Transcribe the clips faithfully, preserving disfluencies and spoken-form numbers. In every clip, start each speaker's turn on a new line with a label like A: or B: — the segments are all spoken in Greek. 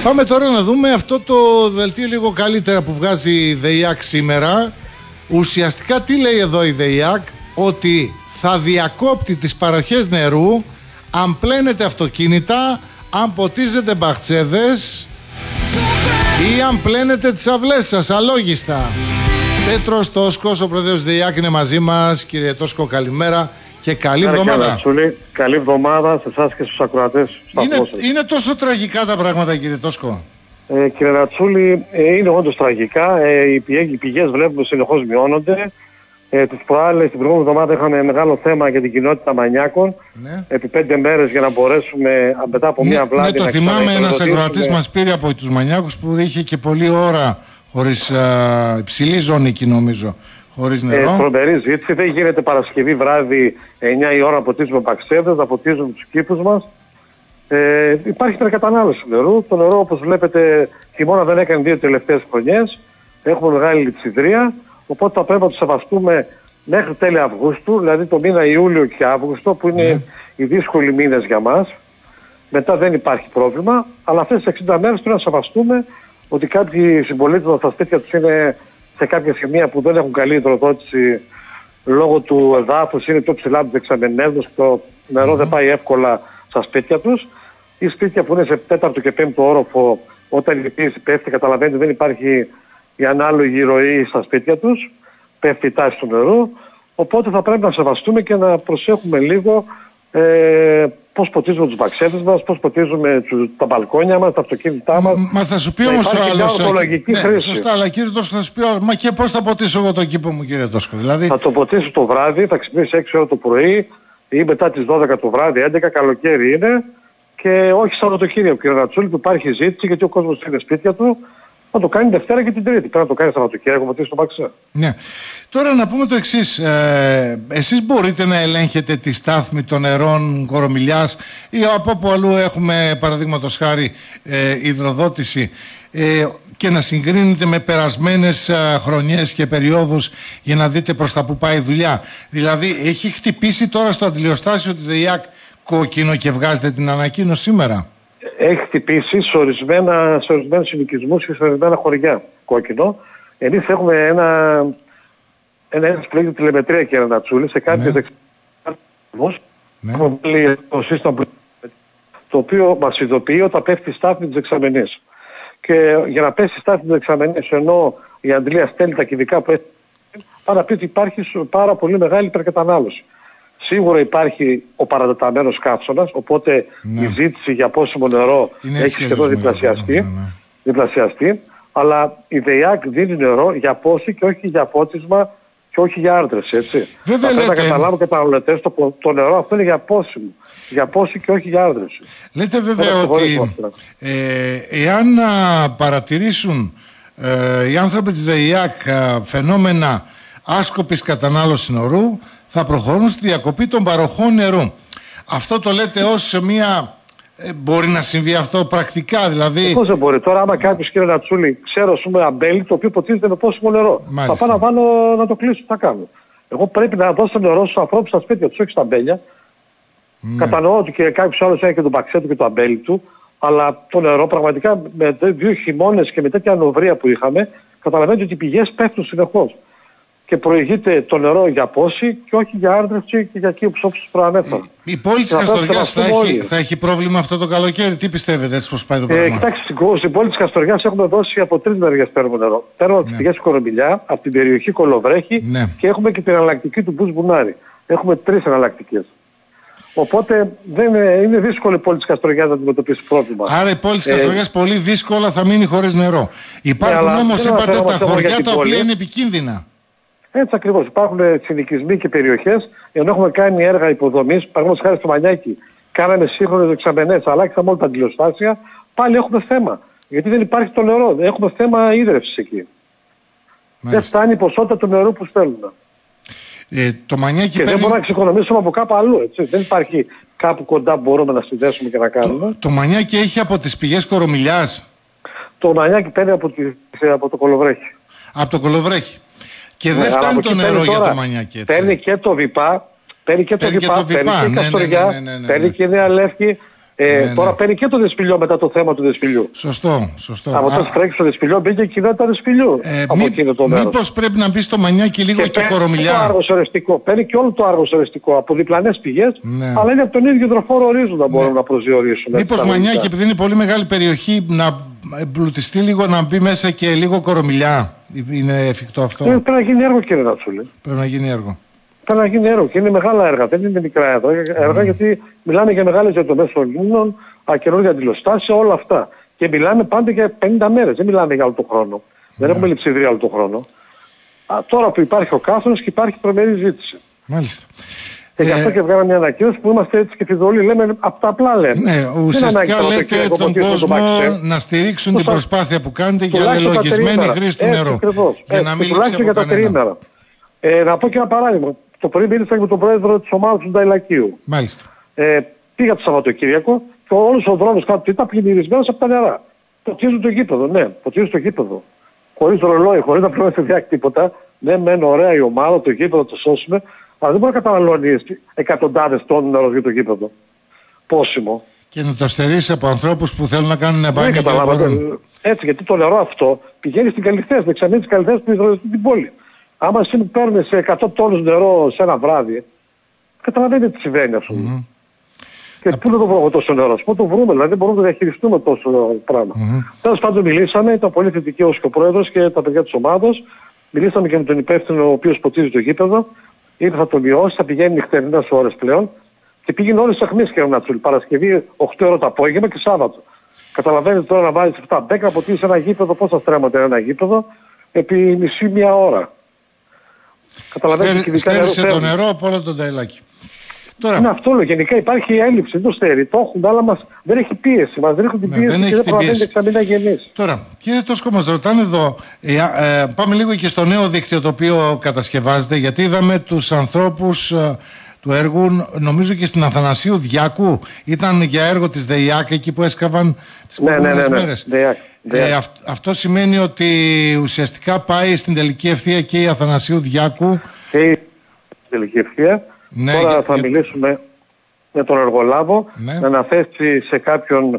A: Πάμε τώρα να δούμε αυτό το δελτίο λίγο καλύτερα που βγάζει η ΔΕΙΑΚ σήμερα. Ουσιαστικά τι λέει εδώ η ΔΕΙΑΚ? Ότι θα διακόπτει τις παροχές νερού αν πλένετε αυτοκίνητα, αν ποτίζετε μπαχτσέδες ή αν πλένετε τις αυλές σας αλόγιστα. Πέτρος Τόσκος, ο πρόεδρος ΔΕΙΑΚ, είναι μαζί μας. Κύριε Τόσκο, καλημέρα και καλή εβδομάδα.
B: Καλή εβδομάδα σε εσάς και στους ακροατές.
A: Είναι, είναι τόσο τραγικά τα πράγματα, κύριε Τόσκο?
B: Ε, κύριε Ρατσούλη, ε, είναι όντως τραγικά. Ε, οι, πηγές, οι πηγές βλέπουμε συνεχώς μειώνονται. Ε, τις προάλλες, την προηγούμενη εβδομάδα είχαμε μεγάλο θέμα για την κοινότητα Μανιάκων. Ναι. Επί πέντε μέρες για να μπορέσουμε μετά από
A: ναι,
B: μία βλάβη.
A: Ναι, το θυμάμαι, ένας ακροατής μας πήρε από τους Μανιάκους που είχε και πολλή ώρα χωρίς α, υψηλή ζωνική, νομίζω. Χωρίς νερό.
B: Ε, τρομερή ζήτηση. Δεν γίνεται Παρασκευή βράδυ εννιά η ώρα να ποτίζουμε μπαξέδες, να ποτίζουμε τους κήπους μας. Ε, υπάρχει υπερκατανάλωση νερού. Το νερό, όπως βλέπετε, χειμώνα δεν έκανε δύο τελευταίες χρονιές. Έχουμε μεγάλη λειψιδρία. Οπότε θα πρέπει να το σεβαστούμε μέχρι τέλη Αυγούστου, δηλαδή το μήνα Ιούλιο και Αύγουστο, που είναι mm. οι δύσκολοι μήνες για μας. Μετά δεν υπάρχει πρόβλημα. Αλλά αυτές τις εξήντα μέρες πρέπει να σεβαστούμε ότι κάποιοι συμπολίτες μας στα σπίτια τους είναι σε κάποια σημεία που δεν έχουν καλή υδροδότηση λόγω του εδάφους, είναι πιο ψηλά τους δεξαμενές, το νερό mm-hmm. δεν πάει εύκολα στα σπίτια τους. Ή σπίτια που είναι σε τέταρτο και πέμπτο όροφο, όταν η πίεση πέφτει, καταλαβαίνετε δεν υπάρχει η ανάλογη ροή στα σπίτια τους, πέφτει η τάση του νερού. Οπότε θα πρέπει να σεβαστούμε και να προσέχουμε λίγο ε, πώς ποτίζουμε τους μπαξέδες μας, πώς ποτίζουμε τα μπαλκόνια μας, τα αυτοκίνητά μας.
A: Μα θα σου πει όμως ο άλλος. Ναι, σωστά, αλλά κύριε Τόσκο, θα σου πει ο άλλος, μα και πώς θα ποτίσω εγώ τον κήπο μου, κύριε Τόσκο? Δηλαδή...
B: Θα το ποτίσει το βράδυ, θα ξυπνήσει έξι ώρα το πρωί ή μετά τις δώδεκα το βράδυ, έντεκα, καλοκαίρι είναι, και όχι Σαββατοκύριακο, κύριε Ρατσούλη, που υπάρχει ζήτηση γιατί ο κόσμος είναι σπίτια του. Θα το κάνει Δευτέρα και την Τρίτη. Πρέπει να το κάνει Σαββατοκύριακο, ποτίσει το μπαξέ.
A: Ναι. Τώρα να πούμε το εξής. Ε, εσείς μπορείτε να ελέγχετε τη στάθμη των νερών Κορομιλιάς ή από όπου αλλού έχουμε, παραδείγματος χάρη, ε, υδροδότηση, ε, και να συγκρίνετε με περασμένες ε, χρονιές και περιόδους για να δείτε προς τα που πάει η δουλειά? Δηλαδή, έχει χτυπήσει τώρα στο αντιλιοστάσιο της ΔΕΙΑΚ κόκκινο και βγάζετε την ανακοίνωση σήμερα?
B: Έχει χτυπήσει σε, ορισμένα, σε ορισμένους συνοικισμούς και σε ορισμένα χωριά κόκκινο. Εμείς έχουμε ένα, ένα ένας πλέγιο τηλεμετρία, κύριε Νατσούλη, σε κάποιες δεξιότητες. Ναι. Έχουμε βάλει το σύστημα που, το οποίο μας ειδοποιεί όταν πέφτει η στάθμη της δεξαμενής. Και για να πέσει η στάθμη της δεξαμενής, ενώ η αντλία στέλνει τα κυβικά που έχει, πάρα πει ότι υπάρχει πάρα πολύ μεγάλη υπερκατανάλωση. Σίγουρα υπάρχει ο παρατεταμένος καύσωνας, οπότε ναι. η ζήτηση για πόσιμο νερό είναι έχει σχεδόν διπλασιαστεί, ναι, ναι. διπλασιαστεί, αλλά η ΔΕΙΑΚ δίνει νερό για πόση και όχι για πότισμα και όχι για άρδρευση, έτσι.
A: Βέβαια,
B: θα πρέπει
A: λέτε...
B: να καταλάβουν και τα καταναλωτές, το, το νερό αυτό είναι για πόσιμο, για πόση και όχι για άρδρευση.
A: Λέτε βέβαια ότι ε, εάν α, παρατηρήσουν ε, οι άνθρωποι της ΔΕΙΑΚ α, φαινόμενα άσκοπης κατανάλωσης νερού, θα προχωρούν στη διακοπή των παροχών νερού. Αυτό το λέτε ως μια... Ε, μπορεί να συμβεί αυτό πρακτικά, δηλαδή...
B: Πώς δεν μπορεί. Τώρα άμα κάποιος, κύριε Νατσούλη, ξέρω ας πούμε αμπέλι το οποίο ποτίζεται με πόσιμο νερό. Μάλιστα. Θα πάω να βάλω να το κλείσω, τι θα κάνω? Εγώ πρέπει να δώσω νερό στους ανθρώπους στα σπίτια τους, όχι στα αμπέλια. Ναι. Κατανοώ ότι και κάποιος άλλος έχει και τον μπαξέ του και το αμπέλι του, αλλά το νερό πραγματικά με δύο χειμώνες και με τέτοια ανοβρία που είχαμε, καταλαβαίνετε ότι οι πηγές πέφτουν συνεχώς. Και προηγείται το νερό για πόση και όχι για άρδρευση και για κήπους όπως προανέφερα.
A: Η, η πόλη της Καστοριάς θα, έχει, θα έχει πρόβλημα αυτό το καλοκαίρι? Τι πιστεύετε, έτσι πώς πάει το πράγμα? Ε,
B: κοιτάξτε, στην πόλη της Καστοριάς έχουμε δώσει από τρεις μεριές παίρνουμε νερό. Παίρνουμε από τις πηγές του Κορομιλιά, από την περιοχή Κολοβρέχη, ναι. και έχουμε και την εναλλακτική του Μπούς Μπουνάρη. Έχουμε τρεις εναλλακτικές. Οπότε δεν είναι, είναι δύσκολη η πόλη της Καστοριάς να αντιμετωπίσει πρόβλημα.
A: Άρα η πόλη της Καστοριάς ε, πολύ δύσκολα θα μείνει χωρίς νερό. Υπάρχουν ναι, όμως, είπατε, τα χωριά τα οποία είναι επικίνδυνα.
B: Έτσι ακριβώς. Υπάρχουν συνοικισμοί και περιοχές, ενώ έχουμε κάνει έργα υποδομής, παραδείγματος χάρη στο Μανιάκι, κάναμε σύγχρονες δεξαμενές, αλλάξαμε όλα τα αντιλιοστάσια, πάλι έχουμε θέμα. Γιατί δεν υπάρχει το νερό, έχουμε θέμα ίδρευσης εκεί. Μάλιστα. Δεν φτάνει η ποσότητα του νερού που στέλνουμε.
A: Ε, το Μανιάκι
B: και
A: παίρνει...
B: δεν μπορούμε να εξοικονομήσουμε από κάπου αλλού. Έτσι. Δεν υπάρχει κάπου κοντά που μπορούμε να συνδέσουμε και να κάνουμε.
A: Το, το Μανιάκι έχει από τις πηγές Κορομιλιάς?
B: Το Μανιάκι παίρνει από, τη, από το Κολοβρέχη.
A: Από το Κολοβρέχη. Και δεν ναι, φτάνει το νερό για το Μανιάκι, έτσι.
B: Παίρνει και το Βιπά, παίρνει και το Βιπά, παίρνει και η Καστοριά, παίρνει και η Νέα Λεύκη. Ε,
A: ναι,
B: τώρα
A: ναι.
B: παίρνει και το Δεσπηλιό μετά το θέμα του Δεσπηλιού.
A: Σωστό, σωστό.
B: Από τότε τρέξει στο Δεσπηλιό μπήκε η κοινότητα Δεσπηλιού.
A: Ε,
B: από
A: μη,
B: εκείνο το μέρος.
A: μήπως πρέπει να μπει στο Μανιάκι λίγο και, και
B: παίρνει
A: Κορομιλιά.
B: Το Άργος Ορεστικό. Παίρνει και όλο το Άργος Ορεστικό από διπλανές πηγές,
A: ναι.
B: αλλά είναι από τον ίδιο υδροφόρο ορίζοντα μπορούμε ναι. να προσδιορίσουμε.
A: Μήπως Μανιάκι, επειδή είναι πολύ μεγάλη περιοχή, να εμπλουτιστεί λίγο, να μπει μέσα και λίγο Κορομιλιά. Είναι εφικτό αυτό?
B: Ε, πρέπει να γίνει έργο, κύριε Ρατσούλη.
A: Πρέπει να γίνει έργο.
B: Πρέπει να γίνει έργο και είναι μεγάλα έργα. Δεν είναι μικρά έργα, mm. γιατί μιλάμε για μεγάλες διαδρομές των λίμνων, καινούργια αντιλοστάσια, όλα αυτά. Και μιλάμε πάντα για πενήντα μέρες. Δεν μιλάμε για όλο τον χρόνο. Mm. Δεν έχουμε λειψιδρία όλο τον χρόνο. Α, τώρα που υπάρχει ο κάθονος και υπάρχει τρομερή ζήτηση.
A: Μάλιστα.
B: Και γι' αυτό και βγάλαμε μια ανακοίνωση που είμαστε έτσι και φιδωλοί. Λέμε από τα απλά λέμε.
A: Ναι, ουσιαστικά λέτε το τον κόσμο να στηρίξουν την προσπάθεια που κάνετε για λελογισμένη χρήση του νερού. Για να μην
B: τουλάχιστον για τα τριήμερα. Ε, να πω και ένα παράδειγμα. Το πρωί μίλησα με τον πρόεδρο της ομάδας του Νταϊλακίου.
A: Μάλιστα.
B: Ε, πήγα το Σαββατοκύριακο και όλος ο δρόμος κάτω ήταν πλημμυρισμένος από τα νερά. Ποτίζουν το γήπεδο, ναι, ποτίζουν το γήπεδο. Χωρίς ρολόι, χωρίς να πληρώνει διάκτη τίποτα. Ναι, μεν ωραία η ομάδα, το γήπεδο το σώσουμε, αλλά δεν μπορεί να καταναλώνει εκατοντάδες τόνους νερό για το γήπεδο. Πόσιμο.
A: Και να το στερήσει από ανθρώπους που θέλουν να κάνουν μπάνιο και δεν μπορούν.
B: Έτσι, γιατί το νερό αυτό πηγαίνει στην Καλυθέα, δεξαμενή της Καλυθέας που υδροδοτεί την πόλη. Άμα εσύ μου παίρνεις εκατό τόνους νερό σε ένα βράδυ, καταλαβαίνετε τι συμβαίνει, ας πούμε. Mm-hmm. Και πού να το βρούμε τόσο νερό, πού το βρούμε, δηλαδή δεν μπορούμε να διαχειριστούμε τόσο πράγμα. Mm-hmm. Τέλος πάντων μιλήσαμε, ήταν πολύ θετική ως και ο πρόεδρος και τα παιδιά της ομάδας. Μιλήσαμε και με τον υπεύθυνο ο οποίος ποτίζει το γήπεδο. Είπε θα το μειώσει, θα πηγαίνει νυχτερινές ώρες πλέον. Και πήγαινε όλες τις αιχμές, κύριε Νατσούλη. Παρασκευή οκτώ ώρα το απόγευμα και Σάββατο. Καταλαβαίνετε τώρα να βάλεις επτά δέκα, ποτίζει ένα γήπεδο, πόσα στρέμματα είναι ένα γήπεδο, επί μισή μία ώρα.
A: Καταλαβαίνετε. Στέρισε το νερό από όλο το Νταϊλάκι.
B: Τώρα... Είναι αυτό, λέω. Γενικά υπάρχει έλλειψη, δεν το στέρει. Το έχουν, αλλά μας δεν έχει πίεση. Μας δεν έχουν την πίεση ναι, και δεν προλαβαίνετε εξαμήνα γεννής.
A: Τώρα, κύριε Τόσκο, μας ρωτάνε εδώ, ε, ε, πάμε λίγο και στο νέο δίκτυο το οποίο κατασκευάζεται, γιατί είδαμε τους ανθρώπους ε, του έργου, νομίζω και στην Αθανασίου Διάκου, ήταν για έργο της ΔΕΙΑΚ εκεί που έσκαβαν τις
B: ναι,
A: προηγούμενες
B: ναι, ναι, ναι.
A: μέρες.
B: ΔΕΙΑΚ, ΔΕΙΑΚ.
A: Ε, αυ, αυτό σημαίνει ότι ουσιαστικά πάει στην τελική ευθεία και η Αθανασίου Διάκου.
B: Και η τελική ευθεία. Ναι, τώρα για, θα για... μιλήσουμε με τον εργολάβο ναι. να αναθέσει σε κάποιον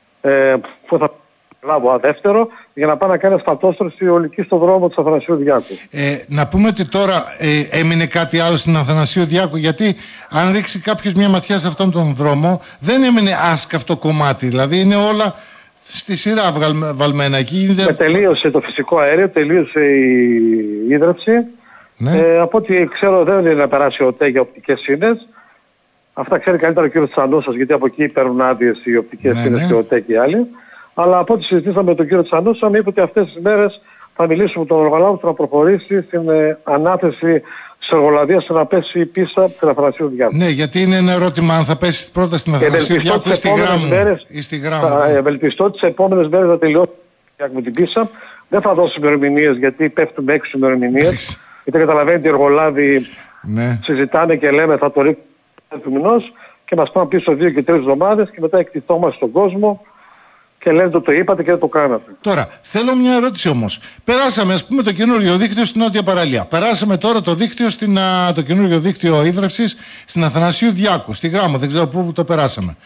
B: ε, που θα λάβω δεύτερο για να πάει να κάνει ασφαλτόστρωση ολική στον δρόμο της Αθανασίου Διάκου.
A: Ε, να πούμε ότι τώρα ε, έμεινε κάτι άλλο στην Αθανασίου Διάκου, γιατί αν ρίξει κάποιος μια ματιά σε αυτόν τον δρόμο δεν έμεινε άσκαυτο κομμάτι, δηλαδή είναι όλα στη σειρά βαλμένα εκεί.
B: Γίνεται... Τελείωσε το φυσικό αέριο, τελείωσε η ίδρυψη. Ναι. Ε, από ό,τι ξέρω δεν είναι να περάσει ο ΤΕ για οπτικές σύνες. Αυτά ξέρει καλύτερα ο κύριος Τσανούσας, γιατί από εκεί παίρνουν άδειες οι οπτικές ναι, σύνες ναι. και ο ΤΕ και οι άλλοι. Αλλά από ό,τι συζητήσαμε με τον κύριο Τσανούσα, μου είπε ότι αυτές τις μέρες θα μιλήσουμε με τον εργολάβο του να προχωρήσει στην ε, ανάθεση της εργολαβίας να πέσει πίσω από την Αθανασίου Διάκου.
A: Ναι, γιατί είναι ένα ερώτημα αν θα πέσει πρώτα στην Αθανασίου Διάκου ή στη Γράμμου. Ή στη Γράμμου.
B: Θα ευελπιστώ τις επόμενες μέρες να τελειώσει με την πίσα. Δεν θα δώσω ημερομηνίες γιατί πέφτουν έξι ημερομηνίες. Γιατί καταλαβαίνετε οι εργολάβοι ναι. συζητάνε και λέμε θα το ρίξουμε του μηνός και μας πάνε πίσω δύο και τρεις εβδομάδες και μετά εκτιθόμαστε στον κόσμο και λένε το το είπατε και δεν το κάνατε.
A: Τώρα, θέλω μια ερώτηση όμως. Περάσαμε ας πούμε το καινούριο δίκτυο στην Νότια Παραλία. Περάσαμε τώρα το δίκτυο στην, α, το καινούριο δίκτυο ίδρευσης στην Αθανασίου Διάκου, στη Γράμμο, δεν ξέρω πού το περάσαμε.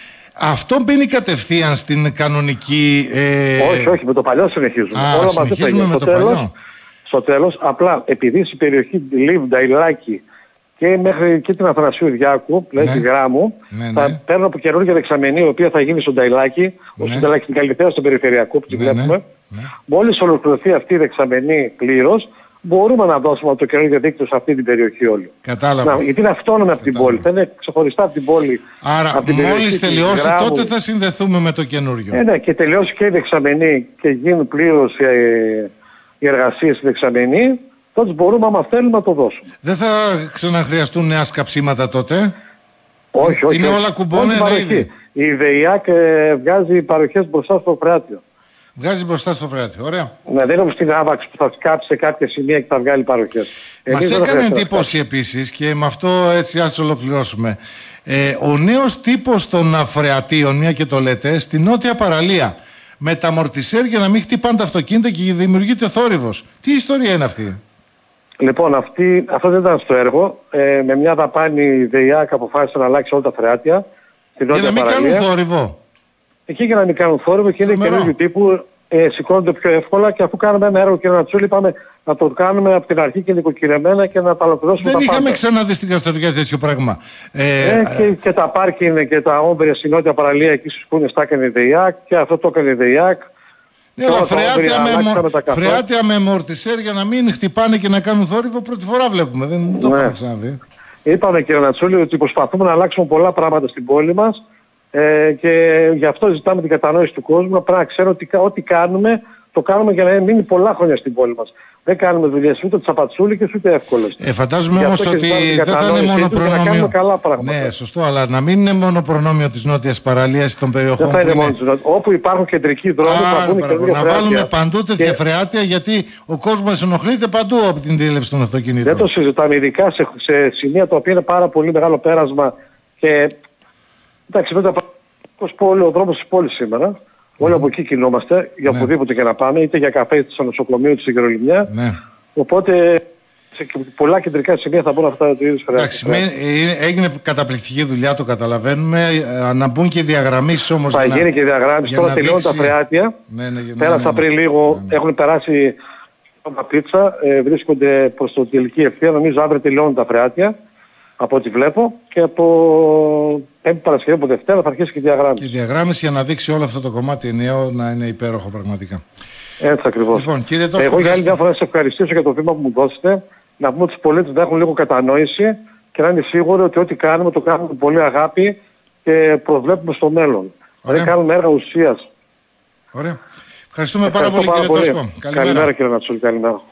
A: Αυτό μπαίνει κατευθείαν στην κανονική... Ε...
B: Όχι, όχι, με το παλιό συνεχίζουμε.
A: Α, Όλα συνεχίζουμε με το τέλος, παλιό.
B: Στο τέλος, απλά επειδή στην περιοχή Λίβ, Νταϊλάκη και μέχρι και την Αθανασίου Διάκου, δηλαδή ναι. τη Γράμμου, ναι, ναι. θα παίρνω από καινούργια δεξαμενή, η οποία θα γίνει στον Νταϊλάκη, ναι. στον Νταϊλάκη την Καλυθέα, στον περιφερειακό που τη ναι, βλέπουμε. Ναι. Ναι. Μόλις ολοκληρωθεί αυτή η δεξαμενή πλήρως, μπορούμε να δώσουμε από το καινούργιο δίκτυο σε αυτή την περιοχή όλη.
A: Κατάλαβα.
B: Να, γιατί είναι αυτόνομη από την πόλη, θα είναι ξεχωριστά από την πόλη.
A: Άρα, μόλις τελειώσει, τότε θα συνδεθούμε με το καινούργιο.
B: Ε, ναι, και τελειώσει και η δεξαμενή και γίνουν πλήρως ε, οι εργασίες στη δεξαμενή, τότε μπορούμε, άμα θέλουμε, να το δώσουμε.
A: Δεν θα ξαναχρειαστούν νέα σκαψίματα τότε.
B: Όχι, όχι.
A: Είναι όλα κουμπώνενα ήδη.
B: Η ΔΕΙΑΚ ε, βγάζει παροχές μπροστά στο φρεάτιο.
A: Βγάζει μπροστά στο φρεάτιο, ωραία.
B: Ναι, δεν είναι όπως την άβαξη που θα σκάψει σε κάποια σημεία και θα βγάλει παροχές.
A: Μας έκανε εντύπωση επίσης και με αυτό έτσι ας ολοκληρώσουμε. Ε, ο νέος τύπος των φρεατίων, μια και το λέτε, στη Νότια Παραλία. Με τα μορτισέρ για να μην χτυπάνε τα αυτοκίνητα και δημιουργείται θόρυβος. Τι ιστορία είναι αυτή?
B: Λοιπόν, αυτή, αυτό δεν ήταν στο έργο. Ε, με μια δαπάνη η ΔΕΙΑΚ αποφάσισε να αλλάξει όλα τα φρεάτια στην
A: Για
B: νότια
A: να μην
B: παραλία.
A: κάνουν θόρυβο.
B: Εκεί για να μην κάνουν θόρυβο και είναι
A: Τρομερό.
B: καινούργιου τύπου, ε, σηκώνονται πιο εύκολα και αφού κάνουμε ένα έργο, κύριε Νατσούλη, είπαμε να το κάνουμε από την αρχή και νοικοκυρεμένα και να τα ολοκληρώσουμε
A: Δεν
B: τα
A: είχαμε
B: πάντα.
A: ξαναδεί στην Καστοριά τέτοιο πράγμα. Ε,
B: Ε, και, και τα πάρκινγκ και τα όμπρια στην νότια παραλία εκεί στους Κούνες τα έκανε η ΔΕΙΑΚ και αυτό το έκανε η ΔΕΙΑΚ.
A: ναι, αλλά
B: Τώρα τα
A: φρεάτια
B: όμπρια
A: με,
B: αλλάξαμε
A: μο-
B: τα καφέ.
A: φρεάτια με μορτισέρ για να μην χτυπάνε και να κάνουν θόρυβο πρώτη φορά βλέπουμε. Δεν το
B: Ναι.
A: είχαμε ξαναδεί.
B: Είπαμε, κύριε Νατσούλη, ότι προσπαθούμε να αλλάξουμε πολλά πράγματα στην πόλη μας ε, και γι' αυτό ζητάμε την κατανόηση του κόσμου να πρέπει να ξέρουν ότι κα- ό,τι κάνουμε το κάνουμε για να μείνει πολλά χρόνια στην πόλη μας. Δεν κάνουμε δουλειές ούτε τσαπατσούλικες ούτε εύκολες.
A: Ε, φαντάζομαι
B: Γι'
A: όμως
B: αυτό και
A: ότι
B: ζητάμε την
A: δεν θα είναι
B: κατανόησή
A: μόνο
B: τους για να
A: προνόμιο.
B: κάνουμε καλά πράγματα.
A: Ναι, σωστό, αλλά να μην είναι μόνο προνόμιο της νότιας παραλίας των περιοχών
B: Δεν θα
A: που
B: είναι
A: είναι.
B: μόνο τους. Όπου υπάρχουν κεντρικοί δρόμοι θα
A: Α,
B: μπουν
A: μπράβο,
B: καινούργια
A: να βάλουμε
B: φρεάτια.
A: παντού τέτοια
B: Και
A: φρεάτια γιατί ο κόσμος ενοχλείται παντού από την διέλευση των αυτοκινήτων.
B: δεν το συζητάμε, ειδικά σε, σε σημεία τα οποία είναι πάρα πολύ μεγάλο πέρασμα και εντάξει, βέβαια πόλη, ο δρόμος της πόλης σήμερα. Όλοι από εκεί κινούμαστε, για
A: Ναι.
B: οπουδήποτε και να πάμε, είτε για καφέ, είτε στο νοσοκομείο, είτε στην Γερολιμιά.
A: Ναι.
B: Οπότε σε πολλά κεντρικά σημεία θα μπουν αυτά τα είδους
A: Εντάξει,
B: φρεάτια.
A: με- ε, έγινε καταπληκτική δουλειά, το καταλαβαίνουμε. Ε, Να μπουν και διαγραμμίσεις όμως.
B: Θα
A: για να-
B: γίνει και διαγράμμιση.
A: για
B: Τώρα
A: να
B: τελειώνουν τα
A: δείξει-
B: φρεάτια.
A: Ναι, ναι, ναι,
B: Πέρασα
A: ναι, ναι.
B: πριν λίγο, έχουν περάσει τα πίτσα, ε, βρίσκονται προς το τελική ευθεία. Νομίζω αύριο τελειώνουν τα φρεάτια, από ό,τι βλέπω. Και από Πέμπτη Παρασκευή, από Δευτέρα θα αρχίσει και η
A: Και
B: διαγράμμιση.
A: διαγράμμιση για να δείξει όλο αυτό το κομμάτι ενιαίο να είναι υπέροχο πραγματικά.
B: Έτσι ακριβώς.
A: Λοιπόν, κύριε Τόσκο,
B: Εγώ για άλλη
A: ευχαριστώ.
B: μια φορά να σας ευχαριστήσω για το βήμα που μου δώσετε. Να πούμε ότι τους πολίτες να έχουν λίγο κατανόηση και να είναι σίγουροι ότι ό,τι κάνουμε το κάνουμε με πολύ αγάπη και προβλέπουμε στο μέλλον. Δηλαδή κάνουμε έργα ουσίας.
A: Ωραία. Ευχαριστούμε πάρα
B: Ευχαριστώ
A: πολύ, κύριε Τόσκο.
B: Καλημέρα κύριε Νατσούλη, καλημέρα.